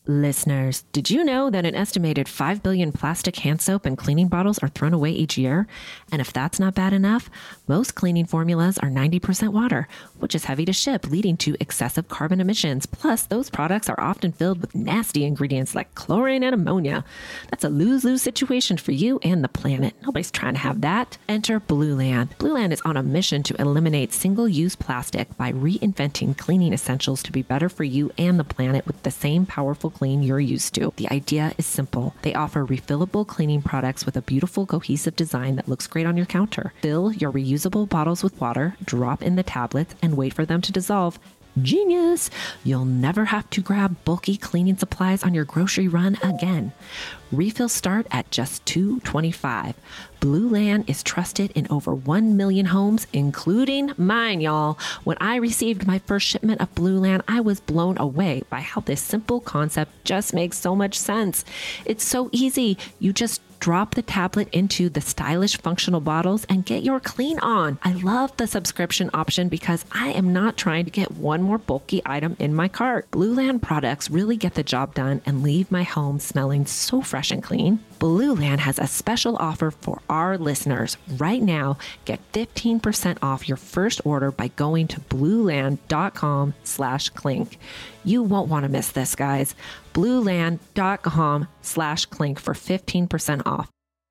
Listeners, did you know that an estimated 5 billion plastic hand soap and cleaning bottles are thrown away each year? And if that's not bad enough, most cleaning formulas are 90% water, which is heavy to ship, leading to excessive carbon emissions. Plus, those products are often filled with nasty ingredients like chlorine and ammonia. That's a lose-lose situation for you and the planet. Nobody's trying to have that. Enter Blueland. Blueland is on a mission to eliminate single-use plastic by reinventing cleaning essentials to be better for you and the planet with the same powerful clean you're used to. The idea is simple. They offer refillable cleaning products with a beautiful cohesive design that looks great on your counter. Fill your reusable bottles with water, drop in the tablets, and wait for them to dissolve. Genius! You'll never have to grab bulky cleaning supplies on your grocery run again. Refills start at just $2.25. Blueland is trusted in over 1 million homes, including mine, y'all. When I received my first shipment of Blueland, I was blown away by how this simple concept just makes so much sense. It's so easy. You just drop the tablet into the stylish functional bottles and get your clean on. I love the subscription option because I am not trying to get one more bulky item in my cart. Blueland products really get the job done and leave my home smelling so fresh and clean. Blueland has a special offer for our listeners. Right now, get 15% off your first order by going to blueland.com/clink. You won't want to miss this, guys. Blueland.com/clink for 15% off.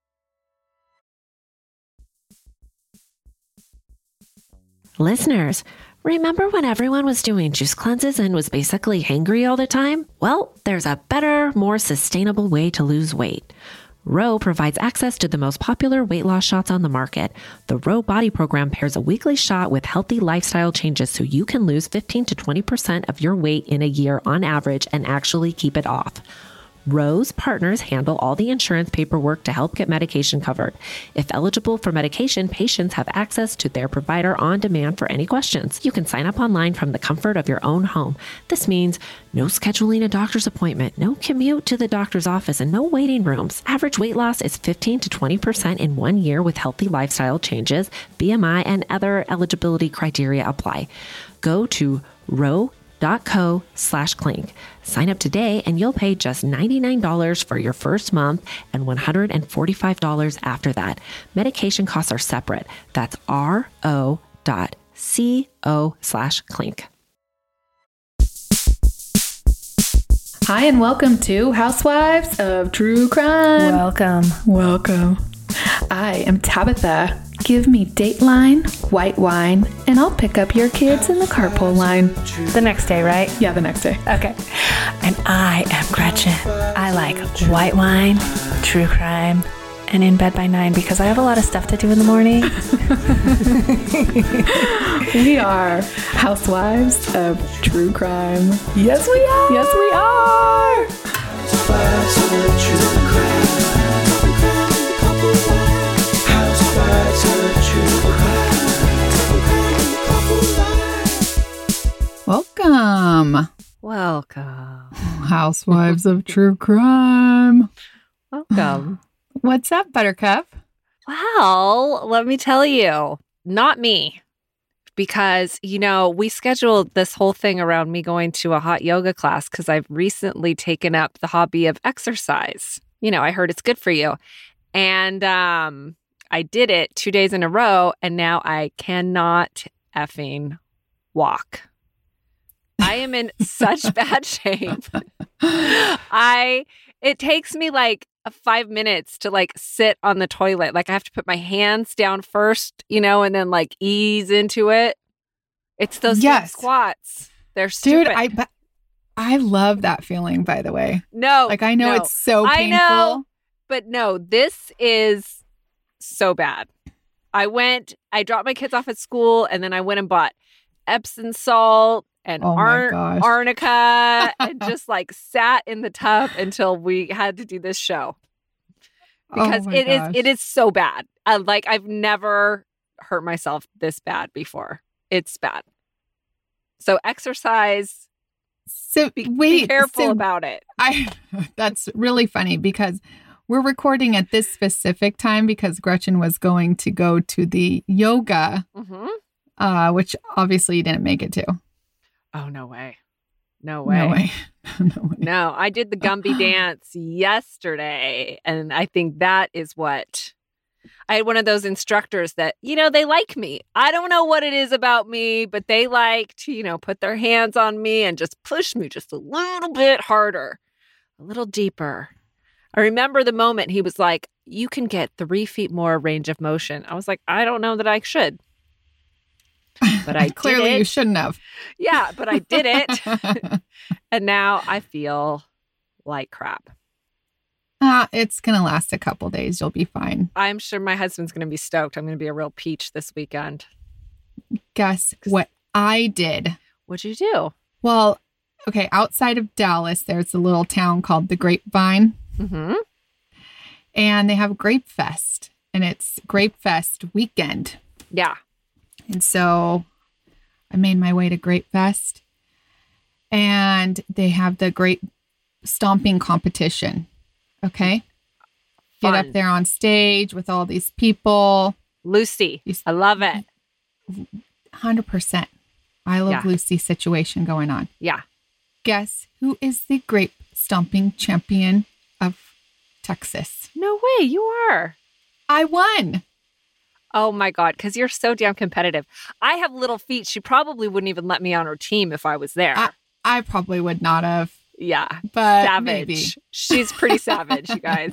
Listeners, remember when everyone was doing juice cleanses and was basically hangry all the time? Well, there's a better, more sustainable way to lose weight. Ro provides access to the most popular weight loss shots on the market. The Ro Body Program pairs a weekly shot with healthy lifestyle changes so you can lose 15 to 20% of your weight in a year on average and actually keep it off. Ro's partners handle all the insurance paperwork to help get medication covered. If eligible for medication, patients have access to their provider on demand for any questions. You can sign up online from the comfort of your own home. This means no scheduling a doctor's appointment, no commute to the doctor's office, and no waiting rooms. Average weight loss is 15 to 20% in 1 year with healthy lifestyle changes. BMI and other eligibility criteria apply. Go to ro.co/clink. Sign up today and you'll pay just $99 for your first month and $145 after that. Medication costs are separate. That's ro.co/clink. Hi, and welcome to Housewives of True Crime. Welcome. I am Tabitha. Give me Dateline, white wine, and I'll pick up your kids in the carpool line. The next day, right? Yeah, the next day. Okay. And I am Gretchen. I like white wine, true crime, and in bed by 9 because I have a lot of stuff to do in the morning. We are Housewives of True Crime. Yes, we are. Yes, we are. Housewives of True Crime. Housewives of True Crime. Welcome. Welcome. Housewives of True Crime. Welcome. What's up, Buttercup? Well, let me tell you, not me. Because, we scheduled this whole thing around me going to a hot yoga class because I've recently taken up the hobby of exercise. I heard it's good for you. And I did it 2 days in a row, and now I cannot effing walk. I am in such bad shape. It takes me like 5 minutes to sit on the toilet. I have to put my hands down first, and then ease into it. It's those big squats. They're stupid. Dude, I love that feeling, by the way. No. I know it's so painful. I know, but no, this is so bad. I dropped my kids off at school, and then I went and bought Epsom salt and arnica and just sat in the tub until we had to do this show because it is so bad. I've never hurt myself this bad before. It's bad. So exercise. So be careful about it. That's really funny because we're recording at this specific time because Gretchen was going to go to the yoga, which obviously you didn't make it to. Oh, no way. No way. No, I did the Gumby dance yesterday. And I think that is what I had one of those instructors that, they like me. I don't know what it is about me, but they like to, put their hands on me and just push me just a little bit harder, a little deeper. I remember the moment he was like, you can get 3 feet more range of motion. I was like, I don't know that I should. But I Clearly did it. You shouldn't have. Yeah, but I did it. And now I feel like crap. It's going to last a couple days. You'll be fine. I'm sure my husband's going to be stoked. I'm going to be a real peach this weekend. Guess what I did? What'd you do? Well, okay, outside of Dallas, there's a little town called the Grapevine. Mm-hmm. And they have Grape Fest. And it's Grape Fest weekend. Yeah. And so I made my way to Grape Fest. And they have the grape stomping competition. Okay. Fun. Get up there on stage with all these people. Lucy. I love it. 100%. I love Lucy situation going on. Yeah. Guess who is the grape stomping champion of Texas? No way. You are. I won. Oh my God. Because you're so damn competitive. I have little feet. She probably wouldn't even let me on her team if I was there. I probably would not have. Yeah. But savage. Maybe. She's pretty savage, you guys.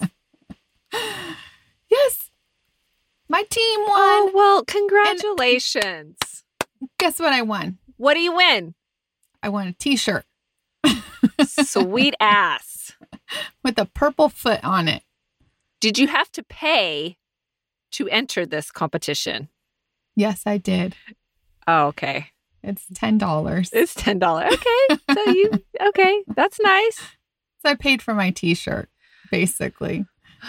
Yes. My team won. Oh, well, congratulations. And guess what I won? What do you win? I won a t-shirt. Sweet ass. With a purple foot on it. Did you have to pay to enter this competition? Yes, I did. Oh, okay. It's $10. It's $10. Okay. Okay. That's nice. So I paid for my t-shirt, basically.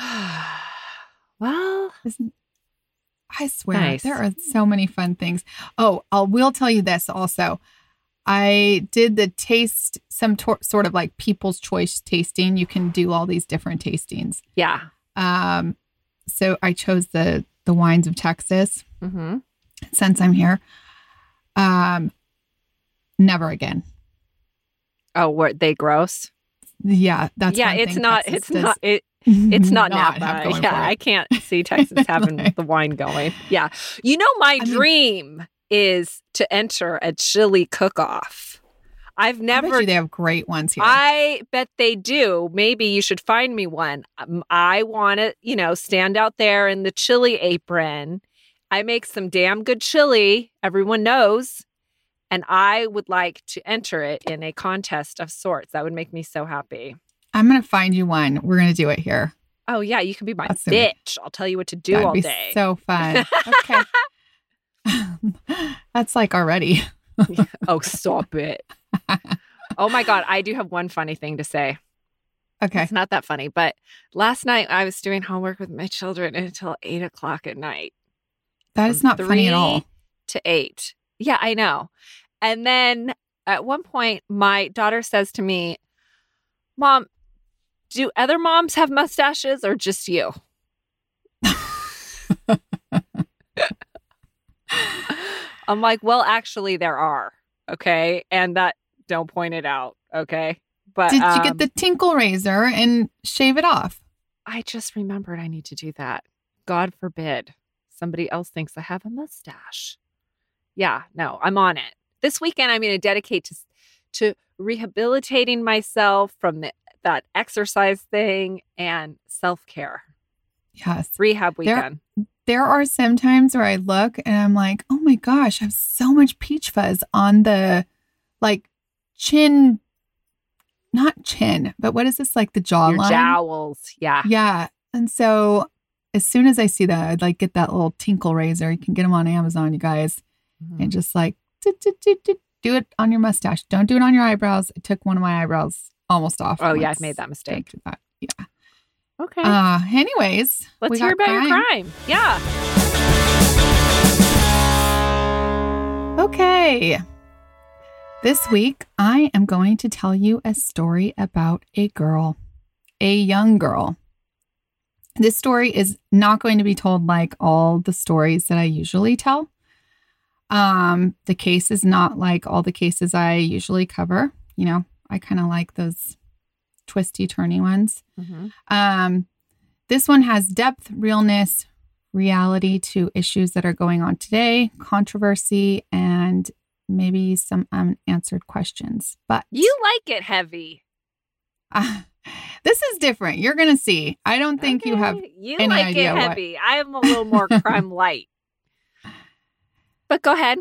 Well, I swear, nice. There are so many fun things. Oh, I will tell you this also. I did the taste, sort of like people's choice tasting. You can do all these different tastings. Yeah. So I chose the wines of Texas. Mm-hmm. Since I'm here. Never again. Oh, were they gross? Yeah, that's it's not Napa. Yeah, I can't see Texas having the wine going. Yeah. My dream is to enter a chili cook-off. I've never. I bet you they have great ones here. I bet they do. Maybe you should find me one. I want to, stand out there in the chili apron. I make some damn good chili. Everyone knows. And I would like to enter it in a contest of sorts. That would make me so happy. I'm going to find you one. We're going to do it here. Oh, yeah. You can be my bitch. I'll tell you what to do all day. So fun. Okay. That's like already. Oh, stop it. Oh, my God. I do have one funny thing to say. Okay. It's not that funny. But last night I was doing homework with my children until 8:00 at night. That is not funny at all. 3 to 8. Yeah, I know. And then at one point, my daughter says to me, Mom, do other moms have mustaches or just you? I'm like, well, actually, there are. Okay. And don't point it out. Okay. But did you get the tinkle razor and shave it off? I just remembered I need to do that. God forbid somebody else thinks I have a mustache. Yeah, no, I'm on it. This weekend, I'm going to dedicate to rehabilitating myself from that exercise thing and self-care. Yes. Rehab weekend. There are some times where I look and I'm like, oh my gosh, I have so much peach fuzz on the chin, not chin, but what is this, like the jawline? Your jowls. Yeah. Yeah. And so as soon as I see that, I'd get that little tinkle razor. You can get them on Amazon, you guys. Mm-hmm. And just do it on your mustache. Don't do it on your eyebrows. I took one of my eyebrows almost off. Oh, yeah. I've made that mistake. Don't do that. Yeah. Okay. Anyways. Let's hear about your crime. Yeah. Okay. This week, I am going to tell you a story about a young girl. This story is not going to be told like all the stories that I usually tell. The case is not like all the cases I usually cover. I kind of like those twisty, turny ones. Mm-hmm. This one has depth, realness, reality to issues that are going on today, controversy, and maybe some unanswered questions. But You like it heavy. this is different. You're going to see. I don't think you have You any like idea it what- heavy. I am a little more crime light. But go ahead.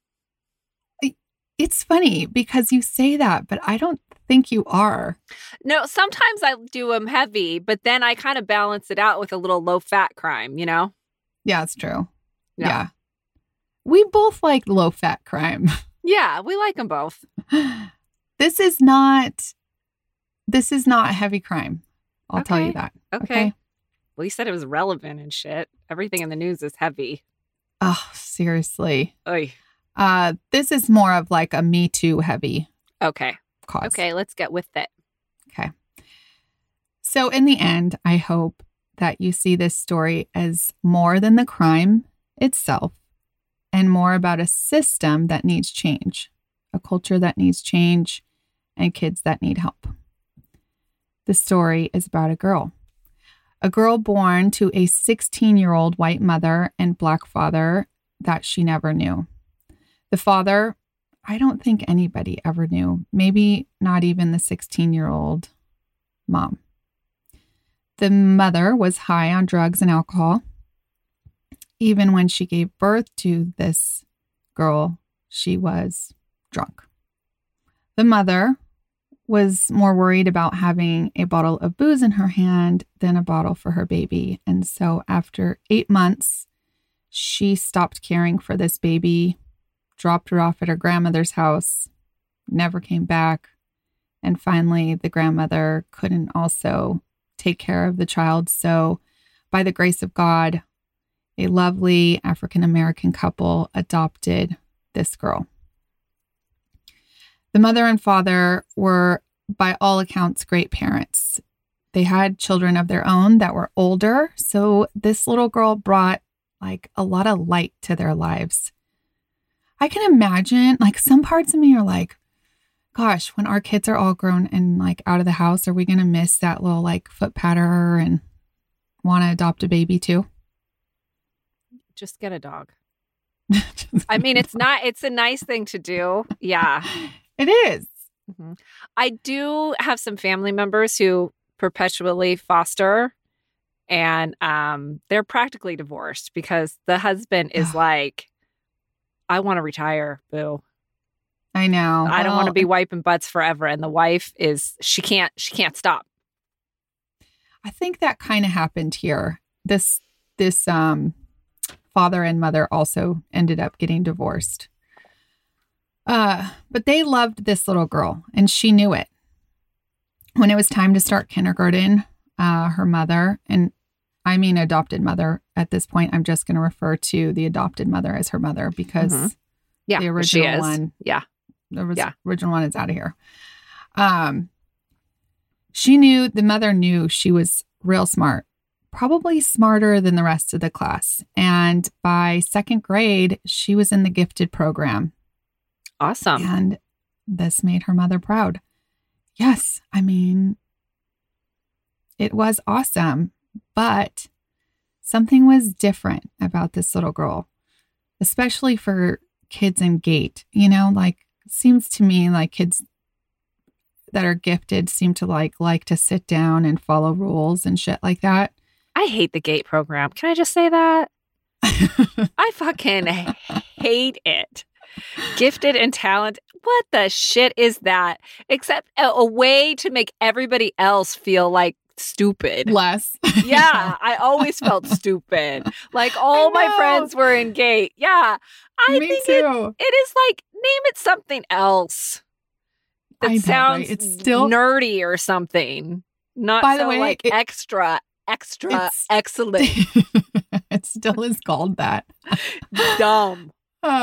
It's funny because you say that, but I don't think you are. No, sometimes I do them heavy, but then I kind of balance it out with a little low fat crime, you know? Yeah, it's true. Yeah. Yeah. We both like low fat crime. Yeah, we like them both. This is not heavy crime. I'll tell you Okay. that. Okay. Well, you said it was relevant and shit. Everything in the news is heavy. Oh, seriously. Oy. This is more of like a Me Too heavy Okay. cause. Okay, let's get with it. Okay. So in the end, I hope that you see this story as more than the crime itself and more about a system that needs change, a culture that needs change, and kids that need help. The story is about a girl born to a 16-year-old white mother and Black father that she never knew. The father, I don't think anybody ever knew, maybe not even the 16-year-old mom. The mother was high on drugs and alcohol. Even when she gave birth to this girl, she was drunk. The mother was more worried about having a bottle of booze in her hand than a bottle for her baby. And so after 8 months, she stopped caring for this baby, dropped her off at her grandmother's house, never came back. And finally, the grandmother couldn't also take care of the child. So by the grace of God, a lovely African-American couple adopted this girl. The mother and father were, by all accounts, great parents. They had children of their own that were older. So this little girl brought like a lot of light to their lives. I can imagine, like, some parts of me are like, gosh, when our kids are all grown and like out of the house, are we going to miss that little like foot patter and want to adopt a baby too? Just get a dog. I mean, it's a nice thing to do. Yeah. It is. Mhm. I do have some family members who perpetually foster, and they're practically divorced because the husband is like, I want to retire, boo. I know. I don't want to Well, be wiping butts forever. And the wife is, she can't stop. I think that kind of happened here. This father and mother also ended up getting divorced. But they loved this little girl and she knew it. When it was time to start kindergarten, her mother, and I mean adopted mother at this point, I'm just going to refer to the adopted mother as her mother because Mhm. Yeah, the she original is. one, Yeah. Yeah. original one is out of here. The mother knew she was real smart, probably smarter than the rest of the class. And by second grade, she was in the gifted program. Awesome. And this made her mother proud. Yes, I mean, it was awesome, but something was different about this little girl, especially for kids in GATE. You know, like, seems to me like kids that are gifted seem to like to sit down and follow rules and shit like that. I hate the GATE program. Can I just say that? I fucking hate it. Gifted and talent. What the shit is that? Except a way to make everybody else feel like stupid. Less. Yeah, I always felt stupid. Like all my know. friends were in GATE. Yeah, I Me think too. it is like, name it something else that I know, sounds right? It's still- nerdy or something. Not By the so way, like extra it's- excellent. It still is called that. Dumb.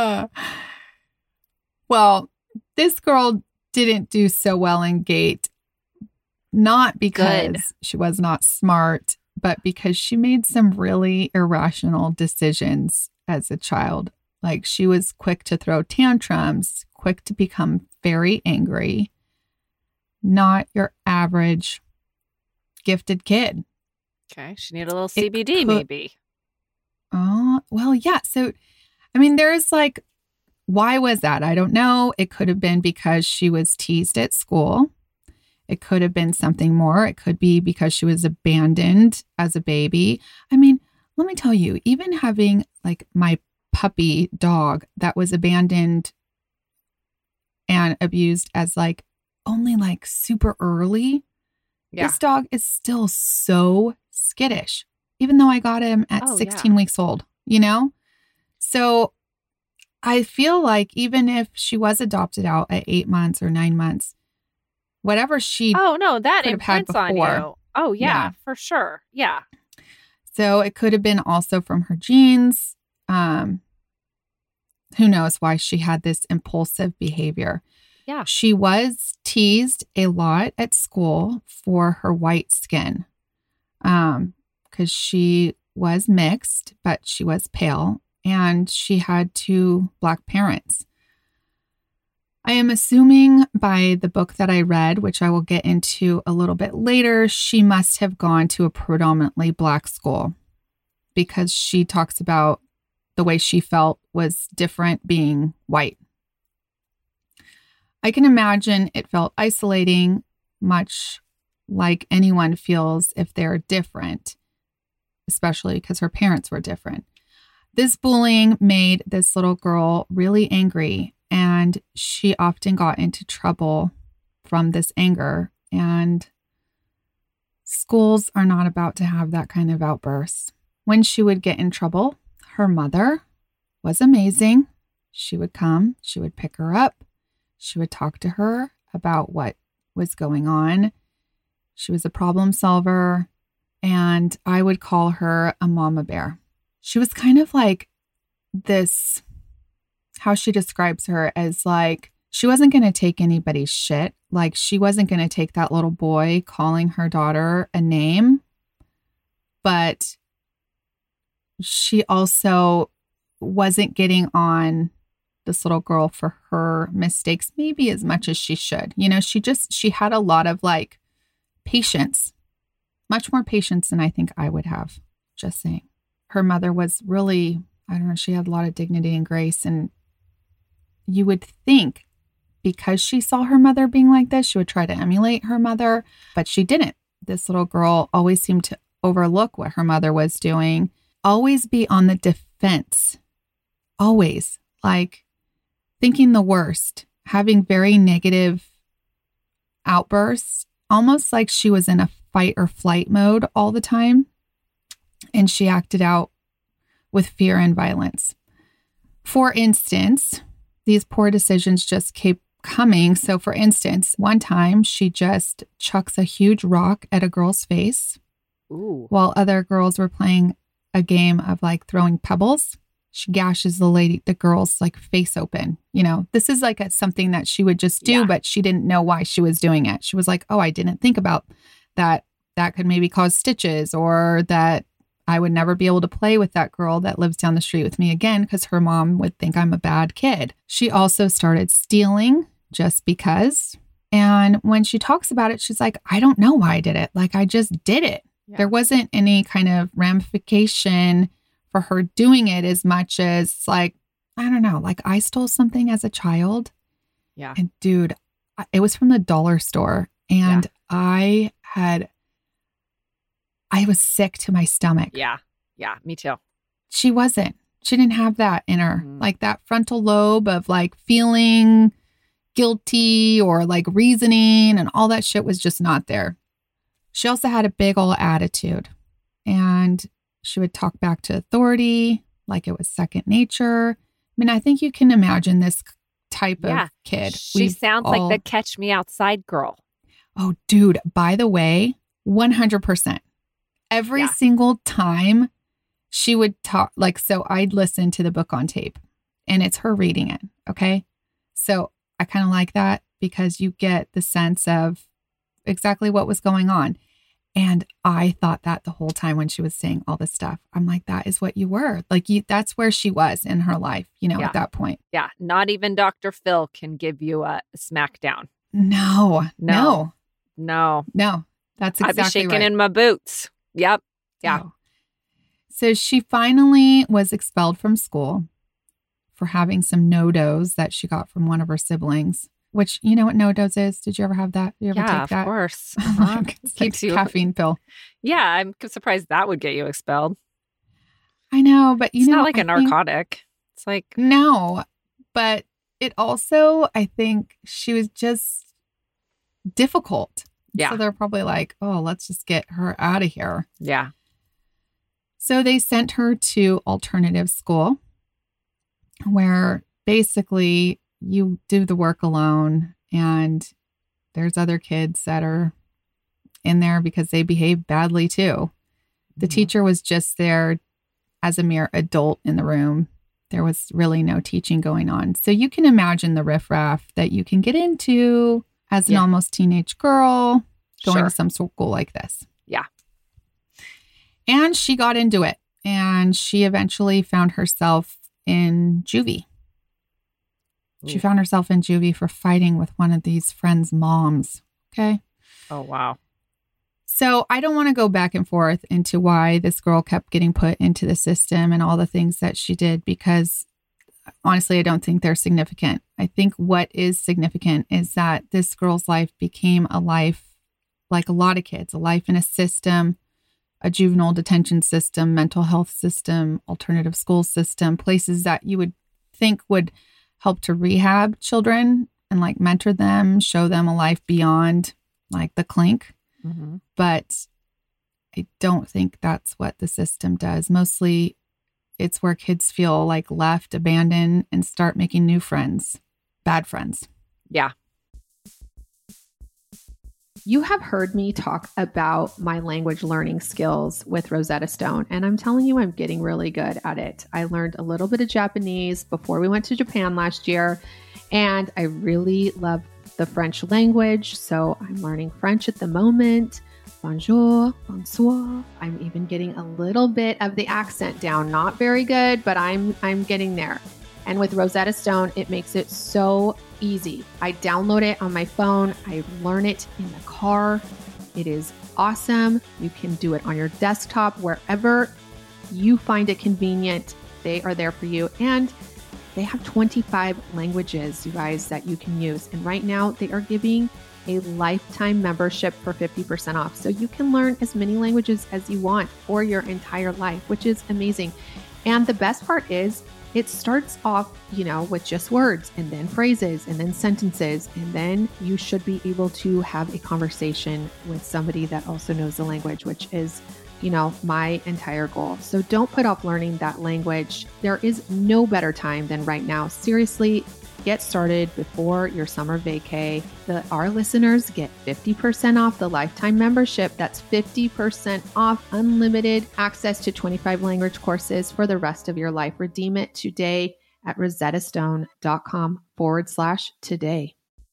Well, this girl didn't do so well in GATE, not because Good. she was not smart, but because she made some really irrational decisions as a child. Like, she was quick to throw tantrums, quick to become very angry. not your average gifted kid. Okay. She needed a little CBD, maybe. Oh, well, yeah. So, I mean, there's like, why was that? I don't know. It could have been because she was teased at school. It could have been something more. It could be because she was abandoned as a baby. I mean, let me tell you, even having like my puppy dog that was abandoned and abused as like only like super early, this dog is still so skittish, even though I got him at 16 weeks old, you know? So I feel like even if she was adopted out at 8 months or 9 months, whatever she that could have had imprints on before. you. Oh, yeah, for sure. Yeah. So it could have been also from her genes. Who knows why she had this impulsive behavior. Yeah. She was teased a lot at school for her white skin. Because she was mixed, but she was pale, and she had 2 Black parents. I am assuming by the book that I read, which I will get into a little bit later, she must have gone to a predominantly Black school because she talks about the way she felt was different being white. I can imagine it felt isolating, much like anyone feels if they're different, especially because her parents were different. This bullying made this little girl really angry, and she often got into trouble from this anger. And schools are not about to have that kind of outbursts. When she would get in trouble, her mother was amazing. She would come, she would pick her up, she would talk to her about what was going on. She was a problem solver, and I would call her a mama bear. She was kind of like this, how she describes her as like, she wasn't going to take anybody's shit. Like she wasn't going to take that little boy calling her daughter a name, but she also wasn't getting on this little girl for her mistakes, maybe as much as she should. You know, she had a lot of like patience, much more patience than I think I would have. Just saying. Her mother was really, I don't know, she had a lot of dignity and grace. And you would think because she saw her mother being like this, she would try to emulate her mother, but she didn't. This little girl always seemed to overlook what her mother was doing, always be on the defense, always like thinking the worst, having very negative outbursts, almost like she was in a fight or flight mode all the time. And she acted out with fear and violence. For instance, these poor decisions just keep coming. So for instance, one time she just chucks a huge rock at a girl's face. Ooh. While other girls were playing a game of like throwing pebbles. She gashes the girl's like face open. You know, this is like something that she would just do, but she didn't know why she was doing it. She was like, oh, I didn't think about that. That could maybe cause stitches, or that I would never be able to play with that girl that lives down the street with me again because her mom would think I'm a bad kid. She also started stealing just because. And when she talks about it, she's like, I don't know why I did it. Like, I just did it. Yeah. There wasn't any kind of ramification for her doing it as much as like, I don't know, like I stole something as a child. Yeah. And dude, it was from the dollar store. And I was sick to my stomach. Yeah. Yeah. Me too. She didn't have that in her, like that frontal lobe of like feeling guilty or like reasoning and all that shit was just not there. She also had a big old attitude, and she would talk back to authority like it was second nature. I mean, I think you can imagine this type of kid. She sounds like the Catch Me Outside girl. Oh, dude, by the way, 100%. Every single time she would talk, like, so I'd listen to the book on tape and it's her reading it. Okay. So I kind of like that because you get the sense of exactly what was going on. And I thought that the whole time when she was saying all this stuff, I'm like, that is what you were. Like, that's where she was in her life, you know, at that point. Yeah. Not even Dr. Phil can give you a smackdown. No. No. That's exactly I'd be shaking right. in my boots. Yep. Yeah. No. So she finally was expelled from school for having some no-dos that she got from one of her siblings, which, you know what no-dos is? Did you ever have that? You ever Yeah, take that? of course. It's Keeps like you. caffeine pill. Yeah, I'm surprised that would get you expelled. I know, but It's not like a narcotic. It's like, No, but it also, I think she was just difficult. Yeah. So they're probably like, oh, let's just get her out of here. yeah. So they sent her to alternative school where basically you do the work alone and there's other kids that are in there because they behave badly too. The teacher was just there as a mere adult in the room. There was really no teaching going on. So you can imagine the riffraff that you can get into as an almost teenage girl going to some school like this. Yeah. And she got into it. And she eventually found herself in juvie. She found herself in juvie for fighting with one of these friends' moms. Okay. Oh, wow. So I don't want to go back and forth into why this girl kept getting put into the system and all the things that she did, because honestly, I don't think they're significant. I think what is significant is that this girl's life became a life like a lot of kids, a life in a system, a juvenile detention system, mental health system, alternative school system, places that you would think would help to rehab children and like mentor them, show them a life beyond like the clink. Mm-hmm. But I don't think that's what the system does. Mostly it's where kids feel like left, abandoned, and start making new friends, bad friends. Yeah. You have heard me talk about my language learning skills with Rosetta Stone, and I'm telling you, I'm getting really good at it. I learned a little bit of Japanese before we went to Japan last year, and I really love the French language. So I'm learning French at the moment. Bonjour, bonsoir. I'm even getting a little bit of the accent down. Not very good, but I'm getting there. And with Rosetta Stone, it makes it so easy. I download it on my phone. I learn it in the car. It is awesome. You can do it on your desktop, wherever you find it convenient. They are there for you. And they have 25 languages, you guys, that you can use. And right now they are giving a lifetime membership for 50% off. So you can learn as many languages as you want for your entire life, which is amazing. And the best part is it starts off, with just words and then phrases and then sentences. And then you should be able to have a conversation with somebody that also knows the language, which is my entire goal. So don't put off learning that language. There is no better time than right now. Seriously, get started before your summer vacay. Our listeners get 50% off the lifetime membership. That's 50% off unlimited access to 25 language courses for the rest of your life. Redeem it today at rosettastone.com/today.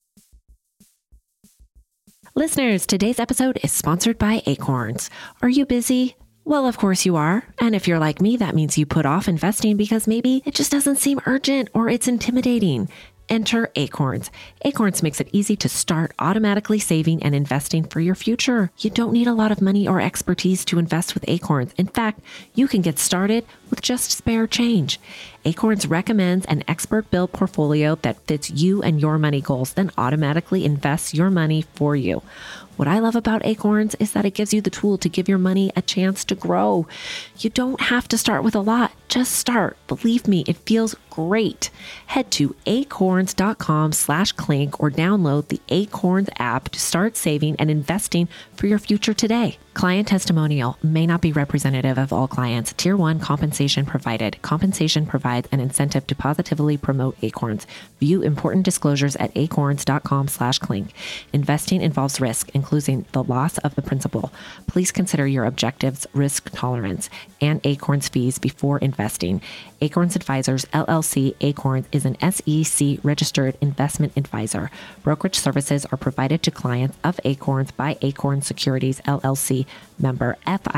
Listeners, today's episode is sponsored by Acorns. Are you busy? Well, of course you are. And if you're like me, that means you put off investing because maybe it just doesn't seem urgent or it's intimidating. Enter Acorns. Acorns makes it easy to start automatically saving and investing for your future. You don't need a lot of money or expertise to invest with Acorns. In fact, you can get started with just spare change. Acorns recommends an expert-built portfolio that fits you and your money goals, then automatically invests your money for you. What I love about Acorns is that it gives you the tool to give your money a chance to grow. You don't have to start with a lot. Just start. Believe me, it feels great. Head to acorns.com/clink or download the Acorns app to start saving and investing for your future today. Client testimonial may not be representative of all clients. Tier 1 compensation provided. Compensation provides an incentive to positively promote Acorns. View important disclosures at acorns.com/clink. Investing involves risk, including the loss of the principal. Please consider your objectives, risk tolerance, and Acorns fees before investing. Acorns Advisors, LLC. Acorns is an SEC registered investment advisor. Brokerage services are provided to clients of Acorns by Acorns Securities, LLC, member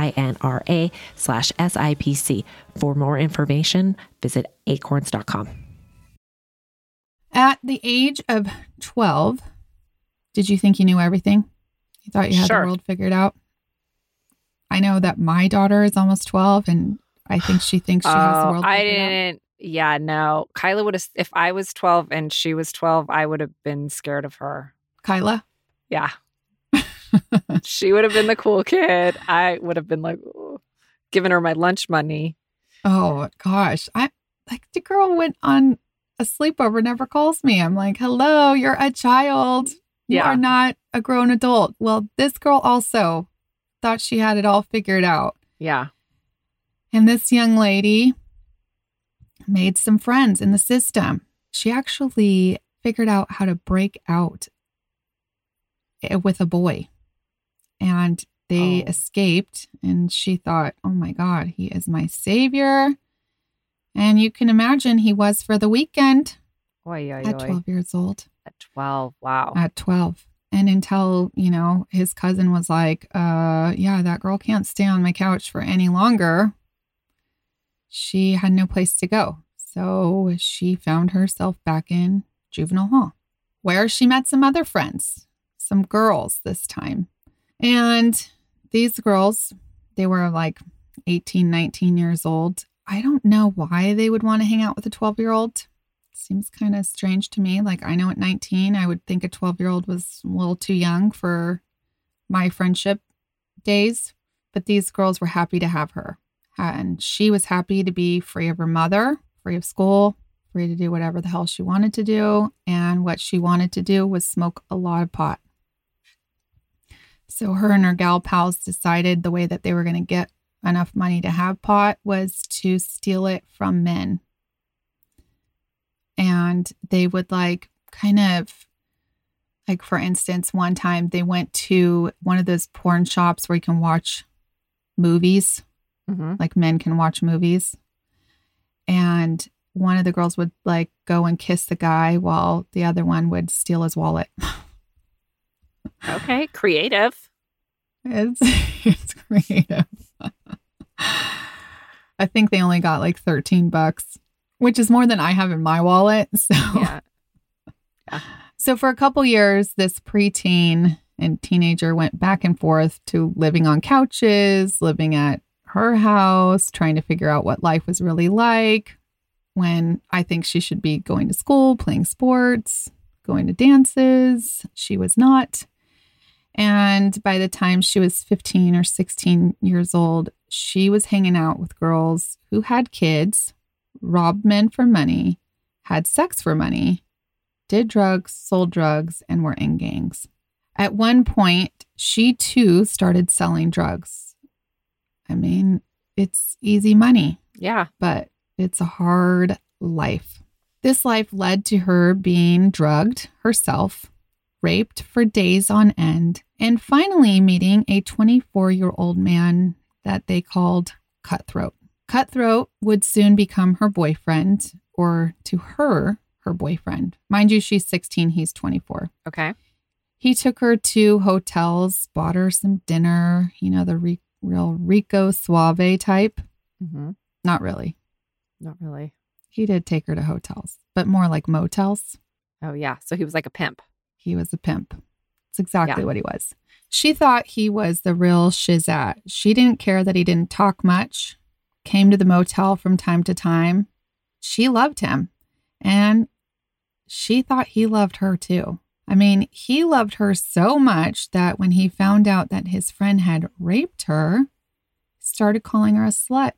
FINRA/SIPC. For more information, visit acorns.com. At the age of 12, Did you think you knew everything? You thought you had Sure. the world figured out? I know that my daughter is almost 12 and I think she thinks she has the world I figured out. didn't. Yeah, no. Kyla would have, if I was 12 and she was 12, I would have been scared of her. Kyla? Yeah. She would have been the cool kid. I would have been like, ooh, giving her my lunch money. Oh gosh. I like the girl went on a sleepover, never calls me. I'm like, hello, you're a child. You Yeah. are not a grown adult. Well, this girl also thought she had it all figured out. Yeah. And this young lady made some friends in the system. She actually figured out how to break out with a boy. And they Oh. escaped. And she thought, oh my God, he is my savior. And you can imagine he was for the weekend Oy, oy, at oy. 12 years old. At 12. Wow. At 12. And until, his cousin was like, yeah, that girl can't stay on my couch for any longer. She had no place to go. So she found herself back in juvenile hall, where she met some other friends, some girls this time. And these girls, they were like 18, 19 years old. I don't know why they would want to hang out with a 12-year-old. Seems kind of strange to me. Like, I know at 19, I would think a 12-year-old was a little too young for my friendship days. But these girls were happy to have her. And she was happy to be free of her mother, free of school, free to do whatever the hell she wanted to do. And what she wanted to do was smoke a lot of pot. So her and her gal pals decided the way that they were going to get enough money to have pot was to steal it from men. And they would for instance, one time they went to one of those porn shops where you can watch movies, like men can watch movies. And one of the girls would go and kiss the guy while the other one would steal his wallet. Okay. Creative. It's creative. I think they only got like $13, which is more than I have in my wallet. So, Yeah. So for a couple years, this preteen and teenager went back and forth to living on couches, living at her house, trying to figure out what life was really like, when I think she should be going to school, playing sports, going to dances. She was not. And by the time she was 15 or 16 years old, she was hanging out with girls who had kids, robbed men for money, had sex for money, did drugs, sold drugs, and were in gangs. At one point, she too started selling drugs. I mean, it's easy money, Yeah. but it's a hard life. This life led to her being drugged herself, raped for days on end, and finally meeting a 24-year-old man that they called Cutthroat. Cutthroat would soon become her boyfriend, or to her boyfriend. Mind you, she's 16, he's 24. Okay. He took her to hotels, bought her some dinner, the real Rico Suave type. Mm-hmm. Not really. Not really. He did take her to hotels, but more like motels. Oh, yeah. So he was like a pimp. He was a pimp. It's exactly what he was. She thought he was the real shizat. She didn't care that he didn't talk much, came to the motel from time to time. She loved him, and she thought he loved her too. I mean, he loved her so much that when he found out that his friend had raped her, he started calling her a slut,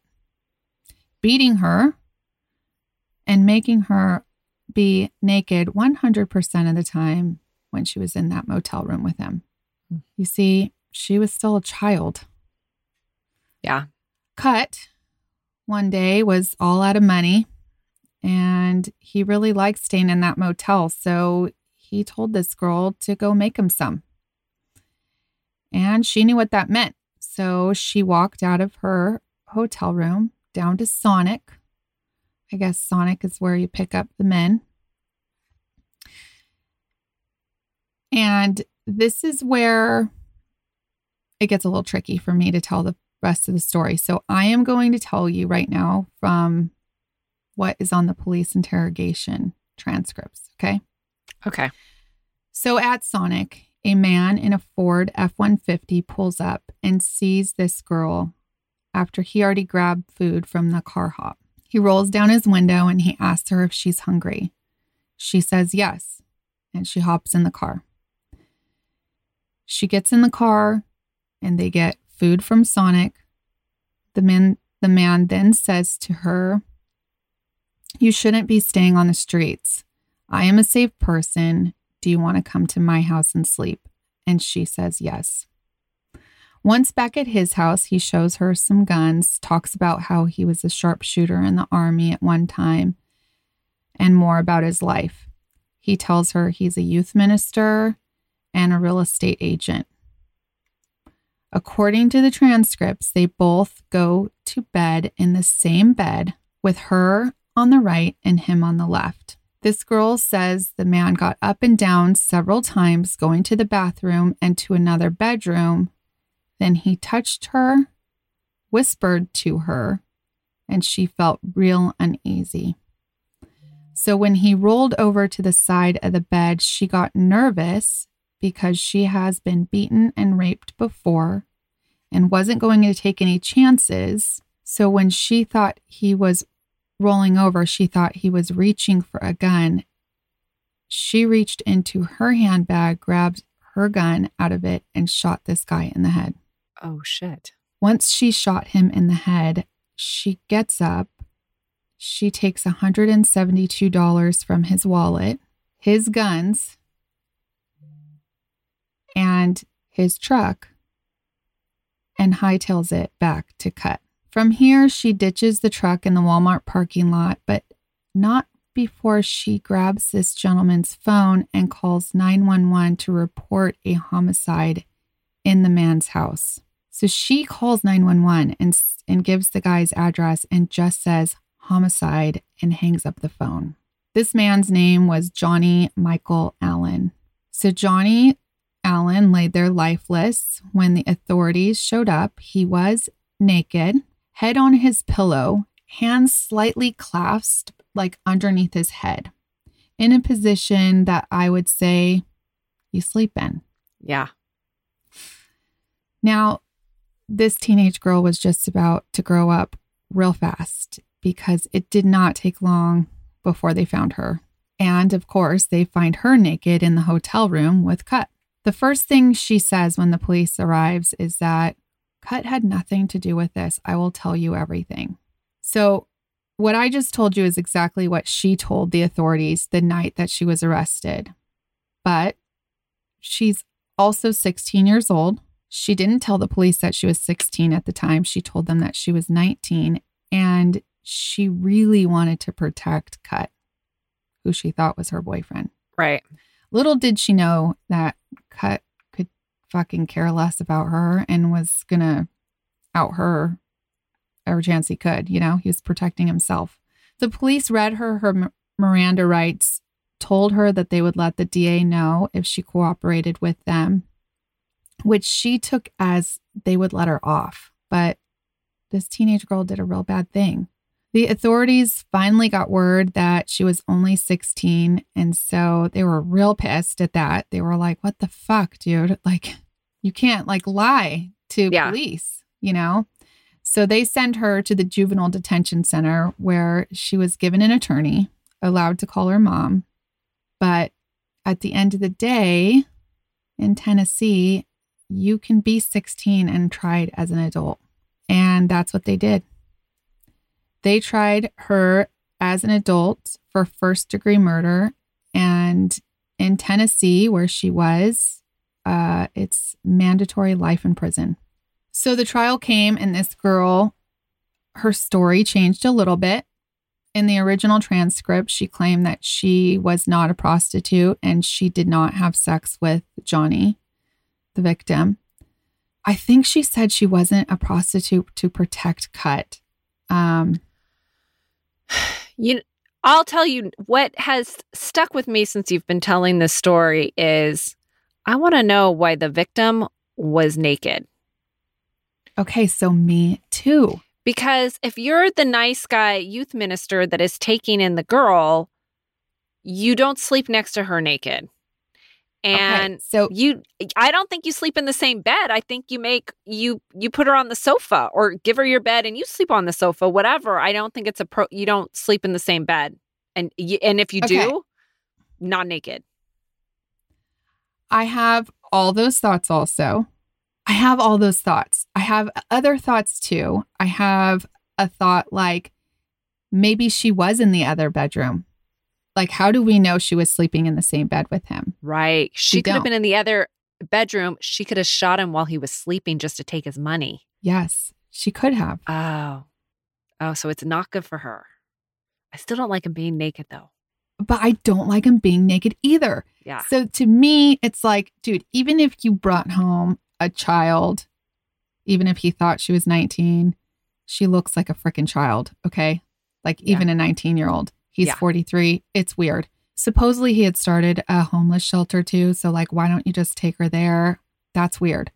beating her, and making her be naked 100% of the time when she was in that motel room with him. You see, she was still a child. Yeah. Cut one day was all out of money, and he really liked staying in that motel. So he told this girl to go make him some. And she knew what that meant. So she walked out of her hotel room down to Sonic. I guess Sonic is where you pick up the men. And this is where it gets a little tricky for me to tell the rest of the story. So I am going to tell you right now from what is on the police interrogation transcripts. Okay. Okay. So at Sonic, A man in a Ford F-150 pulls up and sees this girl after he already grabbed food from the car hop. He rolls down his window and he asks her if she's hungry. She says yes, and she hops in the car. She gets in the car and they get food from Sonic. The man then says to her, "You shouldn't be staying on the streets. I am a safe person. Do you want to come to my house and sleep?" And she says yes. Once back at his house, he shows her some guns, talks about how he was a sharpshooter in the army at one time, and more about his life. He tells her he's a youth minister and a real estate agent. According to the transcripts, they both go to bed in the same bed with her on the right and him on the left. This girl says the man got up and down several times, going to the bathroom and to another bedroom. Then he touched her, whispered to her, and she felt real uneasy. So when he rolled over to the side of the bed, she got nervous because she has been beaten and raped before and wasn't going to take any chances. So when she thought he was rolling over, she thought he was reaching for a gun. She reached into her handbag, grabbed her gun out of it, and shot this guy in the head. Oh, shit. Once she shot him in the head, she gets up. She takes $172 from his wallet, his guns, and his truck, and hightails it back to Cut. From here, she ditches the truck in the Walmart parking lot, but not before she grabs this gentleman's phone and calls 911 to report a homicide in the man's house. So she calls 911 and gives the guy's address and just says homicide and hangs up the phone. This man's name was Johnny Michael Allen. So Johnny Allen laid there lifeless. When the authorities showed up, he was naked, head on his pillow, hands slightly clasped like underneath his head, in a position that I would say you sleep in. Yeah. Now, this teenage girl was just about to grow up real fast because it did not take long before they found her. And of course, they find her naked in the hotel room with Cut. The first thing she says when the police arrives is that Cut had nothing to do with this. I will tell you everything. So what I just told you is exactly what she told the authorities the night that she was arrested. But she's also 16 years old. She didn't tell the police that she was 16 at the time. She told them that she was 19. And she really wanted to protect Cut, who she thought was her boyfriend. Right. Little did she know that Cut could fucking care less about her and was going to out her every chance he could. You know, he was protecting himself. The police read her Miranda rights, told her that they would let the DA know if she cooperated with them, which she took as they would let her off. But this teenage girl did a real bad thing. The authorities finally got word that she was only 16. And so they were real pissed at that. They were like, what the fuck, dude? Like, you can't lie to police, you know? So they sent her to the juvenile detention center where she was given an attorney, allowed to call her mom. But at the end of the day, in Tennessee, you can be 16 and tried as an adult. And that's what they did. They tried her as an adult for first-degree murder. And in Tennessee, where she was, it's mandatory life in prison. So the trial came, and this girl, her story changed a little bit. In the original transcript, she claimed that she was not a prostitute and she did not have sex with Johnny, the victim. I think she said she wasn't a prostitute to protect Cut. I'll tell you what has stuck with me since you've been telling this story is I want to know why the victim was naked. Okay, so me too. Because if you're the nice guy youth minister that is taking in the girl, you don't sleep next to her naked. And Okay, so I don't think you sleep in the same bed. I think you put her on the sofa or give her your bed and you sleep on the sofa, whatever. I don't think it's you don't sleep in the same bed. And if you do, not naked. I have all those thoughts also. I have all those thoughts. I have other thoughts too. I have a thought like maybe she was in the other bedroom. Like, how do we know she was sleeping in the same bed with him? Right. She could have don't. been in the other bedroom. She could have shot him while he was sleeping just to take his money. Yes, she could have. Oh, so it's not good for her. I still don't like him being naked though. But I don't like him being naked either. Yeah. So to me, it's like, dude, even if you brought home a child, even if he thought she was 19, she looks like a freaking child. Okay. Like even a 19-year-old. He's 43. It's weird. Supposedly he had started a homeless shelter too. So like, why don't you just take her there? That's weird.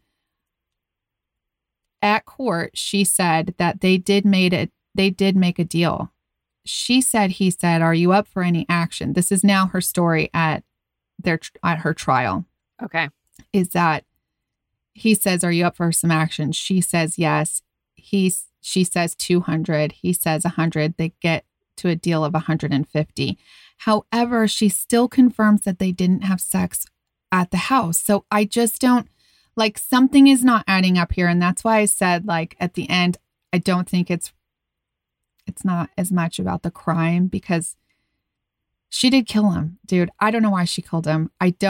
At court, she said that they did make a deal. He said, are you up for any action? This is now her story at her trial. Okay. Is that he says, are you up for some action? She says, yes. She says 200. He says 100. They get to a deal of 150. However, she still confirms that they didn't have sex at the house. So I just don't like something is not adding up here. And that's why I said like at the end, I don't think it's not as much about the crime because she did kill him, dude. I don't know why she killed him.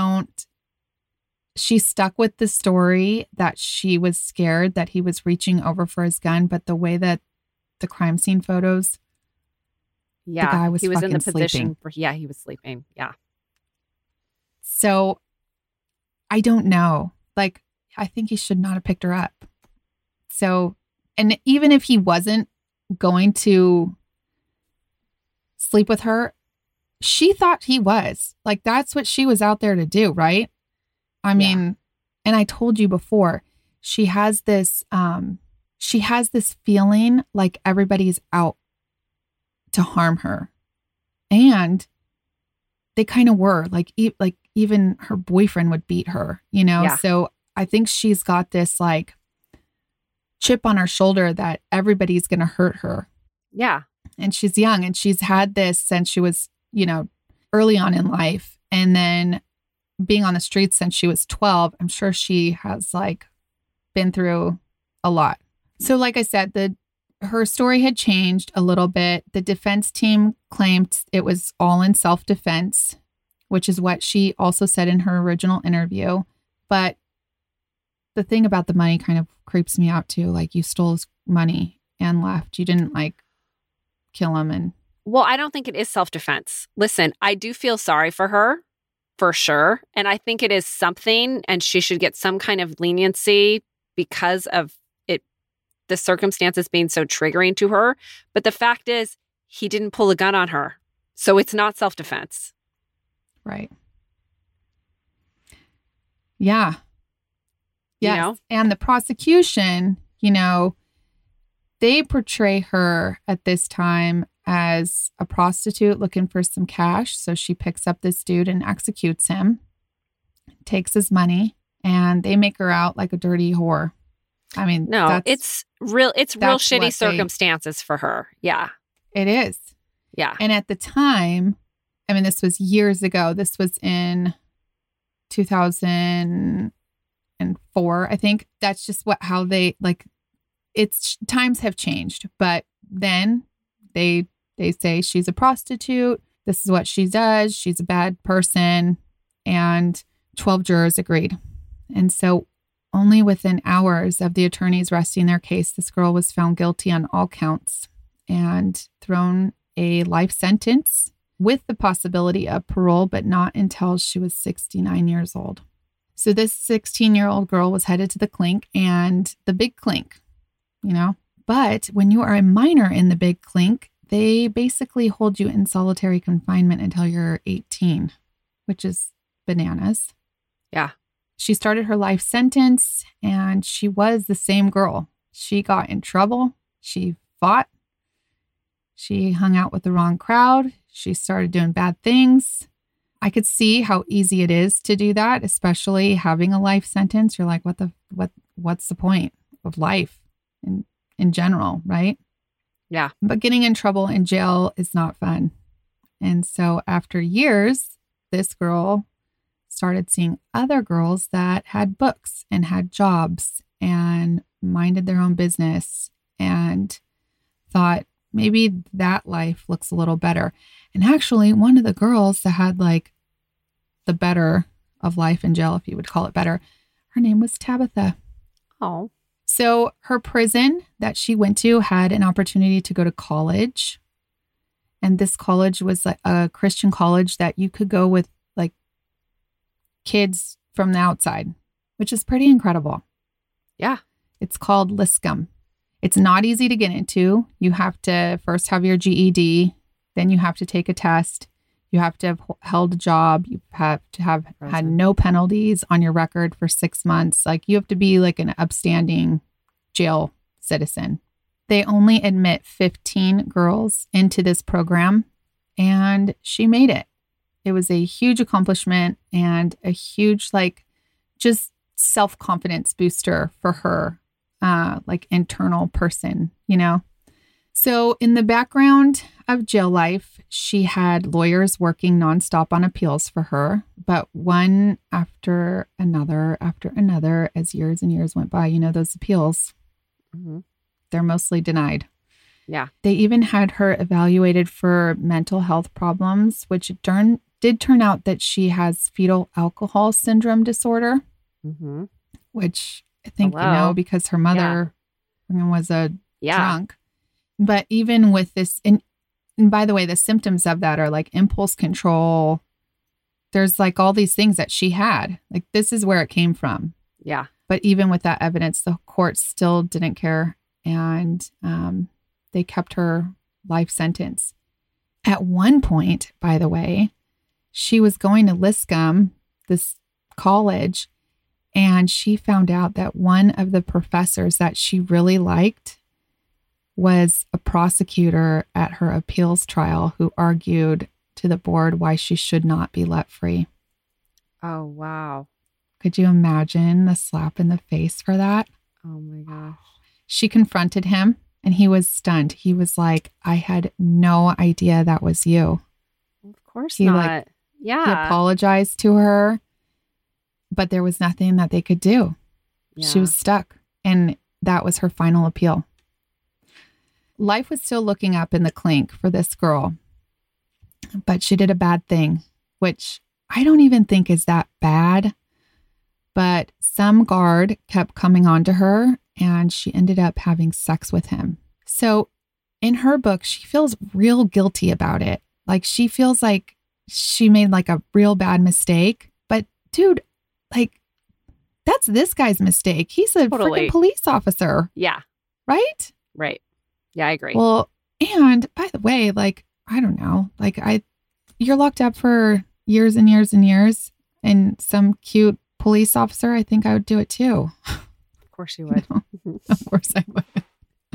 She stuck with the story that she was scared that he was reaching over for his gun. But the way that the crime scene photos, the guy was he was in the sleeping. position he was sleeping. Yeah. So I don't know. Like, I think he should not have picked her up. So, and even if he wasn't going to sleep with her, she thought he was. Like, that's what she was out there to do, right? I mean, and I told you before, she has this feeling like everybody's out to harm her. And they kind of were like even her boyfriend would beat her, you know? Yeah. So I think she's got this like chip on her shoulder that everybody's going to hurt her. Yeah. And she's young and she's had this since she was, early on in life. And then being on the streets since she was 12, I'm sure she has like been through a lot. So like I said, her story had changed a little bit. The defense team claimed it was all in self-defense, which is what she also said in her original interview. But the thing about the money kind of creeps me out too. Like you stole his money and left. You didn't like kill him. Well, I don't think it is self-defense. Listen, I do feel sorry for her for sure. And I think it is something and she should get some kind of leniency because of the circumstances being so triggering to her. But the fact is, he didn't pull a gun on her. So it's not self-defense. Right. Yeah. Yes. And the prosecution, they portray her at this time as a prostitute looking for some cash. So she picks up this dude and executes him, takes his money, and they make her out like a dirty whore. I mean, no, it's real shitty circumstances for her. Yeah. It is. Yeah. And at the time, I mean, this was years ago. This was in 2004, I think. That's just how they times have changed. But then they say she's a prostitute. This is what she does. She's a bad person. And 12 jurors agreed. And so only within hours of the attorneys resting their case, this girl was found guilty on all counts and thrown a life sentence with the possibility of parole, but not until she was 69 years old. So this 16-year-old girl was headed to the clink and the big clink, But when you are a minor in the big clink, they basically hold you in solitary confinement until you're 18, which is bananas. Yeah. She started her life sentence and she was the same girl. She got in trouble. She fought. She hung out with the wrong crowd. She started doing bad things. I could see how easy it is to do that, especially having a life sentence. You're like, what's the point of life in general, right? Yeah. But getting in trouble in jail is not fun. And so after years, this girl started seeing other girls that had books and had jobs and minded their own business and thought maybe that life looks a little better. And actually, one of the girls that had like the better of life in jail, if you would call it better, her name was Tabitha. Oh. So her prison that she went to had an opportunity to go to college. And this college was like a Christian college that you could go with like kids from the outside, which is pretty incredible. Yeah. It's called Liscum. It's not easy to get into. You have to first have your GED, then you have to take a test. You have to have held a job. You have to have had no penalties on your record for 6 months. Like you have to be like an upstanding jail citizen. They only admit 15 girls into this program, and she made it. It was a huge accomplishment and a huge, like, just self-confidence booster for her, like internal person, you know? So in the background of jail life, she had lawyers working nonstop on appeals for her, but one after another, as years and years went by, you know, those appeals, they're mostly denied. Yeah. They even had her evaluated for mental health problems, which did turn out that she has fetal alcohol syndrome disorder, which I think, you know, because her mother was a drunk. But even with this, and by the way, the symptoms of that are like impulse control. There's like all these things that she had. Like this is where it came from. Yeah. But even with that evidence, the court still didn't care. And they kept her life sentence. At one point, by the way, she was going to Liscum, this college, and she found out that one of the professors that she really liked was a prosecutor at her appeals trial who argued to the board why she should not be let free. Oh, wow. Could you imagine the slap in the face for that? Oh, my gosh. She confronted him and he was stunned. He was like, I had no idea that was you. Of course not. He apologized to her, but there was nothing that they could do. Yeah. She was stuck. And that was her final appeal. Life was still looking up in the clink for this girl, but she did a bad thing, which I don't even think is that bad. But some guard kept coming on to her and she ended up having sex with him. So in her book, she feels real guilty about it. Like she feels like she made like a real bad mistake. But dude, like that's this guy's mistake. He's a freaking police officer. Yeah. Right? Right. Yeah, I agree. Well, and by the way, like, I don't know, like you're locked up for years and years and years and some cute police officer, I think I would do it too. Of course you would. Of course I would.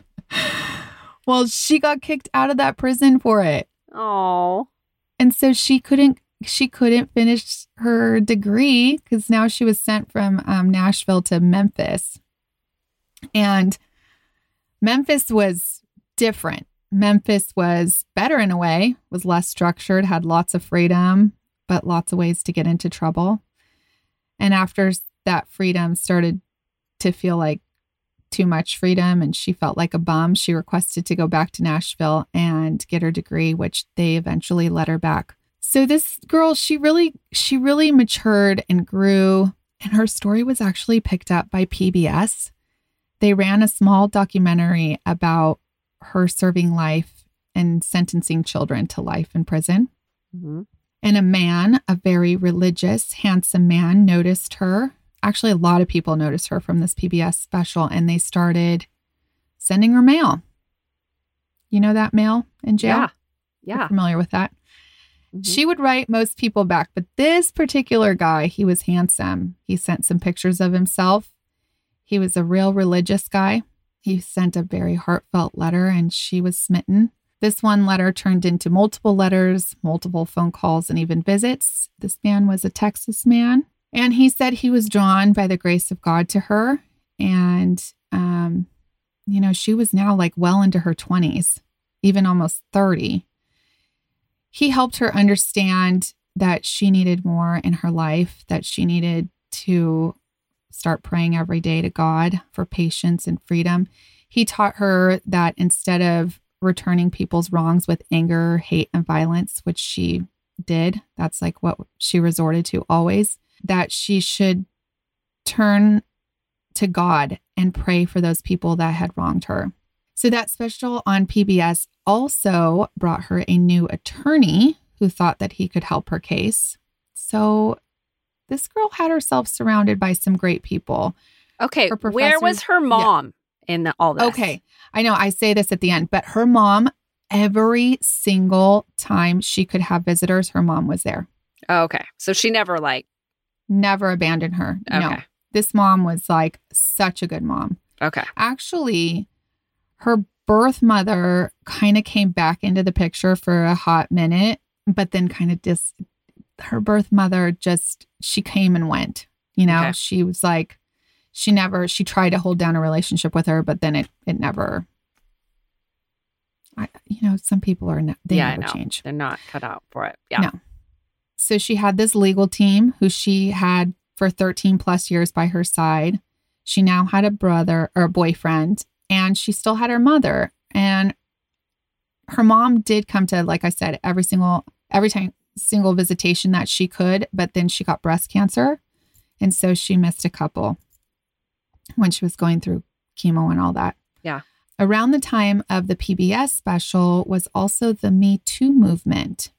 Well, she got kicked out of that prison for it. Oh. And so she couldn't finish her degree because now she was sent from Nashville to Memphis. And Memphis was different. Memphis was better in a way, was less structured, had lots of freedom, but lots of ways to get into trouble. And after that freedom started to feel like too much freedom and she felt like a bum, she requested to go back to Nashville and get her degree, which they eventually let her back. So this girl, she really matured and grew, and her story was actually picked up by PBS. They ran a small documentary about her serving life and sentencing children to life in prison. And a man, a very religious, handsome man, noticed her. Actually, a lot of people noticed her from this PBS special, and they started sending her mail. You know that mail in jail? Yeah. You're familiar with that? She would write most people back, but this particular guy, he was handsome. He sent some pictures of himself. He was a real religious guy. He sent a very heartfelt letter and she was smitten. This one letter turned into multiple letters, multiple phone calls, and even visits. This man was a Texas man, and he said he was drawn by the grace of God to her. And, she was now like well into her 20s, even almost 30. He helped her understand that she needed more in her life, that she needed to start praying every day to God for patience and freedom. He taught her that instead of returning people's wrongs with anger, hate, and violence, which she did, that's like what she resorted to always, that she should turn to God and pray for those people that had wronged her. So that special on PBS also brought her a new attorney who thought that he could help her case. So this girl had herself surrounded by some great people. Okay, where was her mom in all this? Okay, I know I say this at the end, but her mom, every single time she could have visitors, her mom was there. Oh, okay, so she never never abandoned her. Okay. No, this mom was like such a good mom. Okay. Actually, her birth mother kind of came back into the picture for a hot minute, but then kind of her birth mother she came and went, Okay. She was like, she tried to hold down a relationship with her, but then it never, some people are, they never change. They're not cut out for it. Yeah. No. So she had this legal team who she had for 13 plus years by her side. She now had a brother or a boyfriend, and she still had her mother. And her mom did come to, like I said, every single visitation that she could, but then she got breast cancer. And so she missed a couple when she was going through chemo and all that. Yeah. Around the time of the PBS special was also the Me Too movement.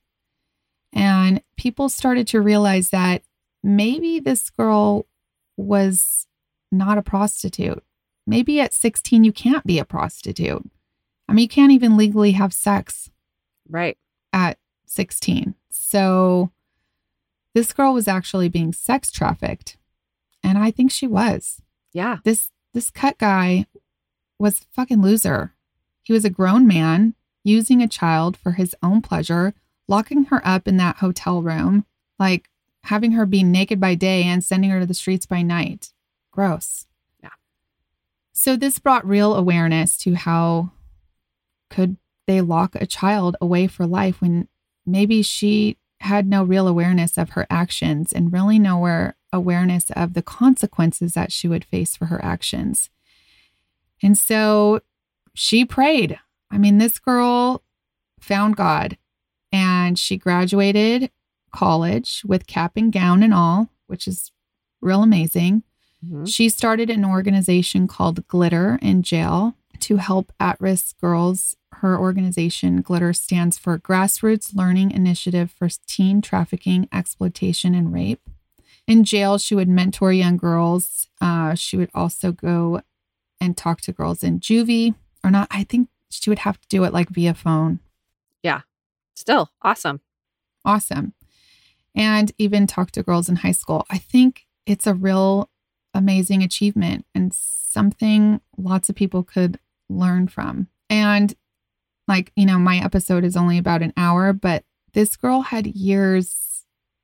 And people started to realize that maybe this girl was not a prostitute. Maybe at 16, you can't be a prostitute. I mean, you can't even legally have sex. Right. At 16. So this girl was actually being sex trafficked. And I think she was. Yeah. This cut guy was a fucking loser. He was a grown man using a child for his own pleasure, locking her up in that hotel room, like having her be naked by day and sending her to the streets by night. Gross. Yeah. So this brought real awareness to how could they lock a child away for life when maybe she had no real awareness of her actions and really no awareness of the consequences that she would face for her actions. And so she prayed. I mean, this girl found God, and she graduated college with cap and gown and all, which is real amazing. Mm-hmm. She started an organization called Glitter in jail to help at-risk girls. Her organization, Glitter, stands for Grassroots Learning Initiative for Teen Trafficking, Exploitation, and Rape. In jail, she would mentor young girls. She would also go and talk to girls in juvie, or not. I think she would have to do it like via phone. Yeah. Still awesome. Awesome. And even talk to girls in high school. I think it's a real amazing achievement and something lots of people could learn from. And my episode is only about an hour, but this girl had years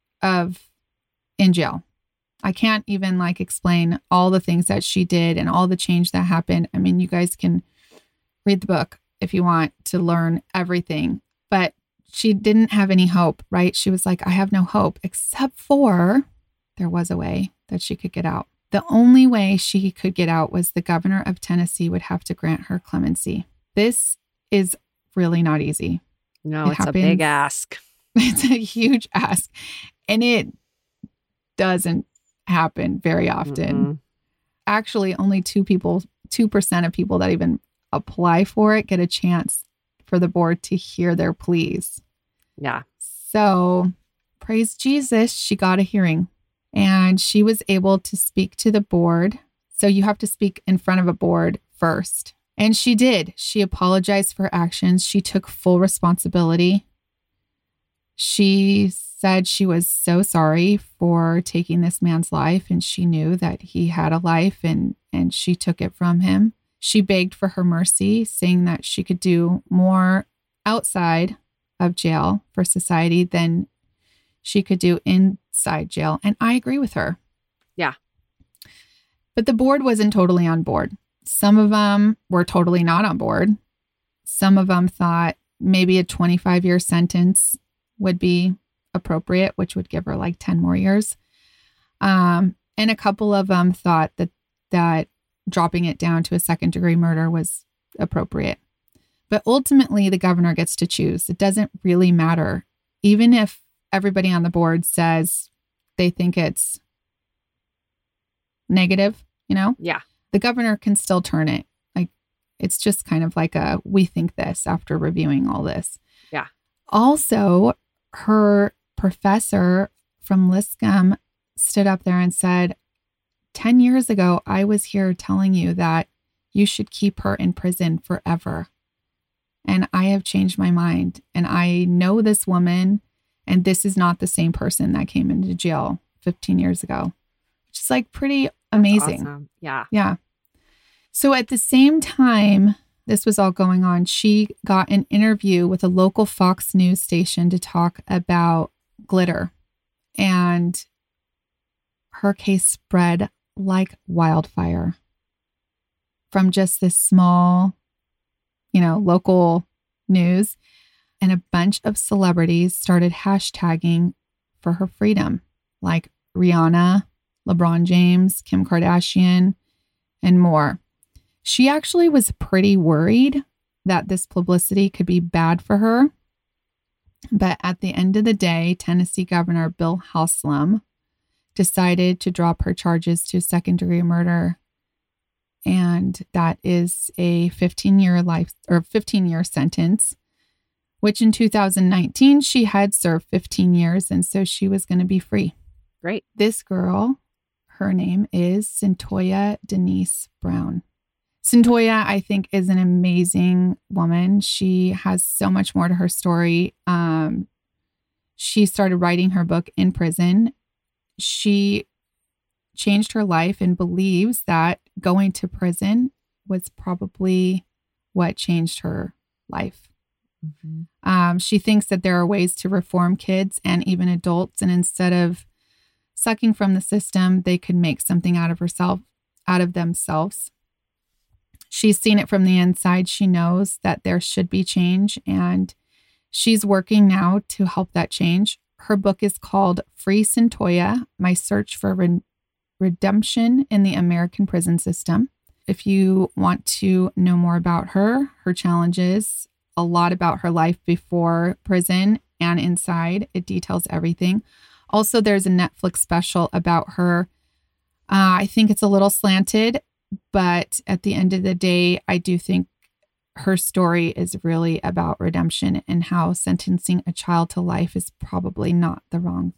in jail. I can't even explain all the things that she did and all the change that happened. I mean, you guys can read the book if you want to learn everything, but she didn't have any hope, right? She was like, I have no hope, except for there was a way that she could get out. The only way she could get out was the governor of Tennessee would have to grant her clemency. This is really not easy. No, it's a big ask. It's a huge ask. And it doesn't happen very often. Mm-hmm. Actually, only 2% of people that even apply for it get a chance for the board to hear their pleas. Yeah. So praise Jesus, she got a hearing and she was able to speak to the board. So you have to speak in front of a board first. And she did. She apologized for actions. She took full responsibility. She said she was so sorry for taking this man's life, and she knew that he had a life and she took it from him. She begged for her mercy, saying that she could do more outside of jail for society than she could do inside jail. And I agree with her. Yeah. But the board wasn't totally on board. Some of them were totally not on board. Some of them thought maybe a 25-year sentence would be appropriate, which would give her like 10 more years. And a couple of them thought that dropping it down to a second-degree murder was appropriate. But ultimately, the governor gets to choose. It doesn't really matter. Even if everybody on the board says they think it's negative, Yeah. the governor can still turn it. Like, it's just kind of like we think this after reviewing all this. Yeah. Also, her professor from Lipscomb stood up there and said, 10 years ago, I was here telling you that you should keep her in prison forever. And I have changed my mind. And I know this woman, and this is not the same person that came into jail 15 years ago, which is like pretty amazing. Awesome. Yeah. Yeah. So at the same time this was all going on, she got an interview with a local Fox News station to talk about glitter. And her case spread like wildfire from just this small, local news. And a bunch of celebrities started hashtagging for her freedom, like Rihanna, LeBron James, Kim Kardashian, and more. She actually was pretty worried that this publicity could be bad for her. But at the end of the day, Tennessee Governor Bill Haslam decided to drop her charges to second-degree murder. And that is a 15-year sentence, which in 2019, she had served 15 years. And so she was going to be free. Great. This girl, her name is Cyntoia Denise Brown. Cyntoia, I think, is an amazing woman. She has so much more to her story. She started writing her book in prison. She changed her life and believes that going to prison was probably what changed her life. Mm-hmm. She thinks that there are ways to reform kids and even adults, and instead of sucking from the system, they could make something out of themselves. She's seen it from the inside. She knows that there should be change, and she's working now to help that change. Her book is called Free Cyntoia: My Search for Redemption in the American Prison System. If you want to know more about her challenges, a lot about her life before prison and inside, it details everything. Also, there's a Netflix special about her. I think it's a little slanted, but at the end of the day, I do think her story is really about redemption and how sentencing a child to life is probably not the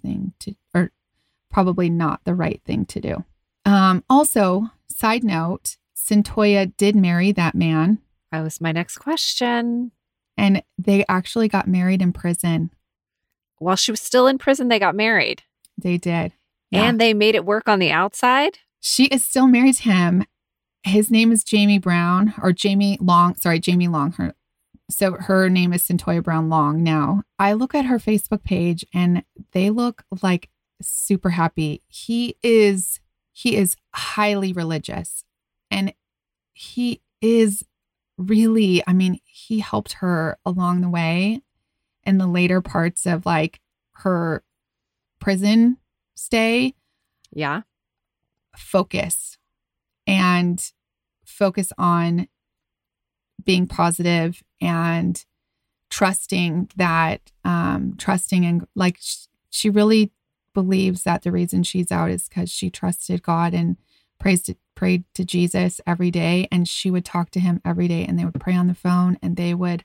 probably not the right thing to do. Also, side note, Cyntoia did marry that man. That was my next question. And they actually got married in prison. While she was still in prison, they got married. They did. Yeah. And they made it work on the outside? She is still married to him. His name is Jamie Brown, or Jamie Long. Sorry, Jamie Long. Her name is Cyntoia Brown Long now. I look at her Facebook page and they look like super happy. He is highly religious, and he is really, he helped her along the way in the later parts of like her prison stay. Yeah. Focus on being positive and trusting and like she really believes that the reason she's out is because she trusted God and prayed to Jesus every day. And she would talk to him every day, and they would pray on the phone, and they would,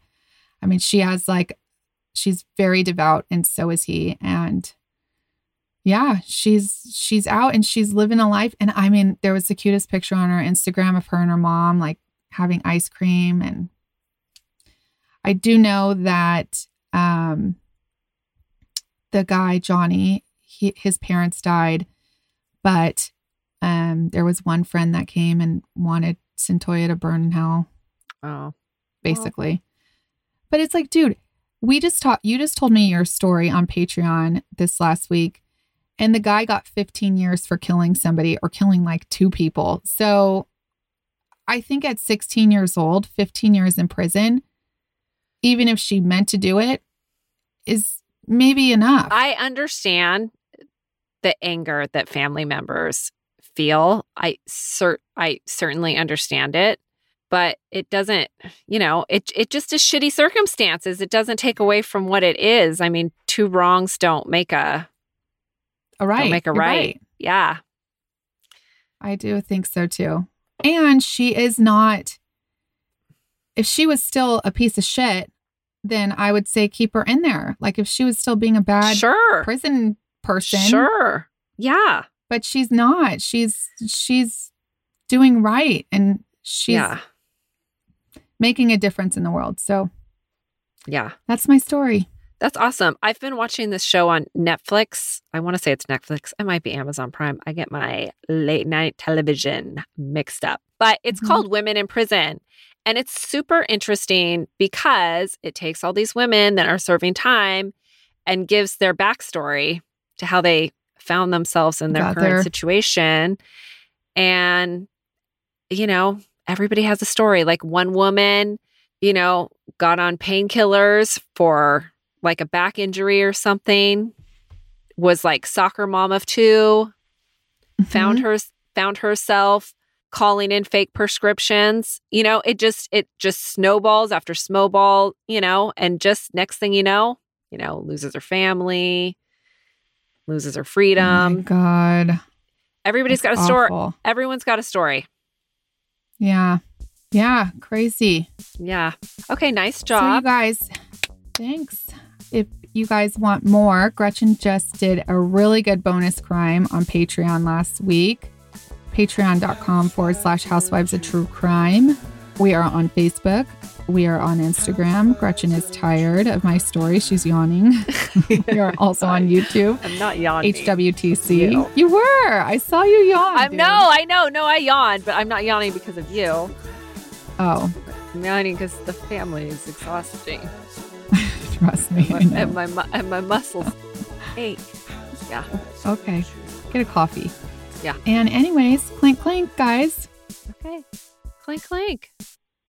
she's very devout, and so is he. And yeah, she's out and she's living a life. And there was the cutest picture on her Instagram of her and her mom, like having ice cream. And I do know that the guy, Johnny, his parents died, but there was one friend that came and wanted Cyntoia to burn in hell. Oh, basically. But it's like, dude, you just told me your story on Patreon this last week, and the guy got 15 years for killing somebody or killing like 2 people. So I think at 16 years old, 15 years in prison, even if she meant to do it, is maybe enough. I understand the anger that family members feel. I certainly understand it, but it doesn't, it just is shitty circumstances. It doesn't take away from what it is. I mean, 2 wrongs don't make a right. Don't make a right. Yeah. I do think so too. And she is not, if she was still a piece of shit, then I would say keep her in there. Like if she was still being a bad prison person. Sure. Yeah. But she's not. She's doing right. And she's making a difference in the world. So yeah, that's my story. That's awesome. I've been watching this show on Netflix. I want to say it's Netflix. It might be Amazon Prime. I get my late night television mixed up. But it's called Women in Prison. And it's super interesting because it takes all these women that are serving time and gives their backstory to how they found themselves in their current situation. And, everybody has a story. Like one woman, got on painkillers for like a back injury or something, was like soccer mom of 2, found herself calling in fake prescriptions. It just snowballs after snowball, and just next thing loses her family, loses her freedom. Oh my God. Everybody's got a story. Everyone's got a story. Yeah. Yeah. Crazy. Yeah. Okay. Nice job. So you guys, thanks. If you guys want more, Gretchen just did a really good bonus crime on Patreon last week. Patreon.com/Housewives of True Crime. We are on Facebook. We are on Instagram. Gretchen is tired of my story. She's yawning. We are also on YouTube. I'm not yawning. HWTC. You were. I saw you yawn. I know. No, I yawned, but I'm not yawning because of you. Oh. I'm yawning because the family is exhausting. Trust me. And my muscles ache. Yeah. Okay. Get a coffee. Yeah. And anyways, clink, clink, guys. Okay. Clink, clink.